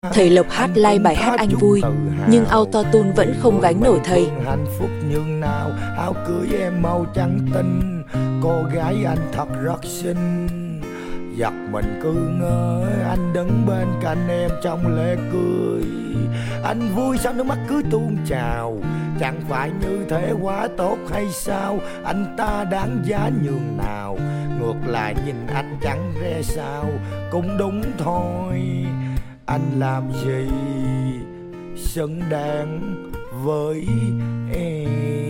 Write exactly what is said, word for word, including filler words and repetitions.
Thầy Lộc hát live bài hát Anh Vui, nhưng auto-tune vẫn không gánh nổi thầy. Hạnh phúc nhường nào, áo cưới em màu trắng tinh, cô gái anh thật rất xinh. Giật mình cứ ngỡ anh đứng bên cạnh em trong lễ cưới. Anh vui sao nước mắt cứ tuôn trào, chẳng phải như thế quá tốt hay sao? Anh ta đáng giá nhường nào, ngược lại nhìn anh chẳng re sao. Cũng đúng thôi, anh làm gì xứng đáng với em.